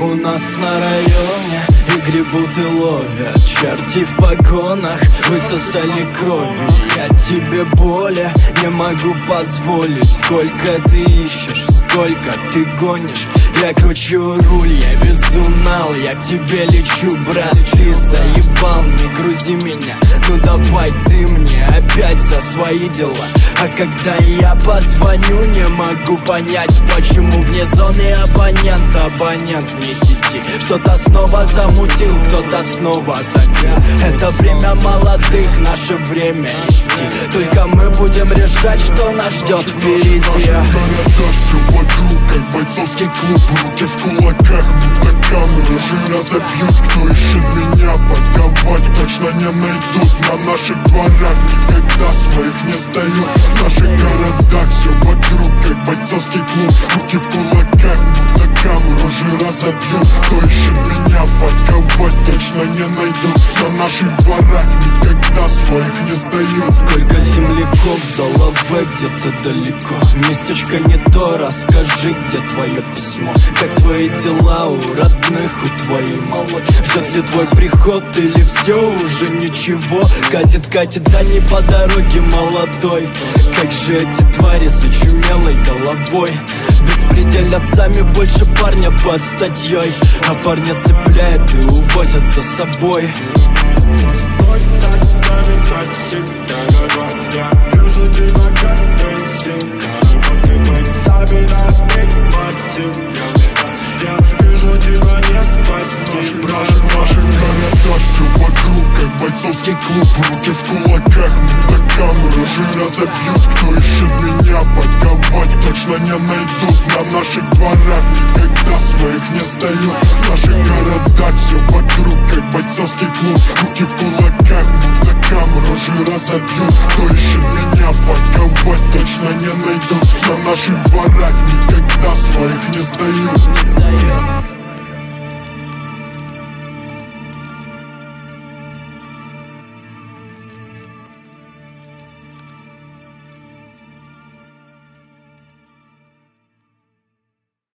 у нас на районе и гребут и ловят. Черти в погонах высосали кровью. Я тебе более не могу позволить. Сколько ты ищешь, сколько ты гонишь. Я кручу руль, я безумал, я к тебе лечу, брат. Ты заебал, не грузи меня, ну давай ты мне опять за свои дела. А когда я позвоню, не могу понять, почему вне зоны абонент вне сети. Что-то снова замутил, кто-то снова закрыл. Это время молодых, наше время идти. Только мы будем решать, что нас ждет впереди. Все вокруг, как бойцовский клуб. Руки в кулаках, будто камеры. Жира забьют, кто ищет меня подковать. Точно не найдут на наших дворах. Никогда своих не сдают. В наших городах все вокруг, как бойцовский клуб. Руки в кулаках, будто камеру. Жира забьют, кто ищет меня подковать. Точно не найдут на наших дворах. Никогда своих не сдают. Сколько земляков за лаве где-то далеко. Местечко не то, расскажи, где твое письмо. Как твои дела у родных, у твоей малой? Ждет ли твой приход или все уже ничего? Катит, да не по дороге молодой. Как же эти твари с очумелой головой беспределят сами, больше парня под статьей. А парня цепляет и увозят за собой. Как всегда, я вижу тебя как инстинкт. Работай стабильно, мотив. Я вижу тебя не спасти. В наших городах все вокруг, как бойцовский клуб. Руки в кулаках, будто камеры. Жира забьют, кто ищет меня подковать. Точно не найдут на наших дворах. Никогда своих не сдают. В наших городах все вокруг, как бойцовский клуб. Руки в кулаках, будто камеру. Жира забьют, кто ищет меня подковать. Точно не найдут на наших дворах. Никогда своих не сдают.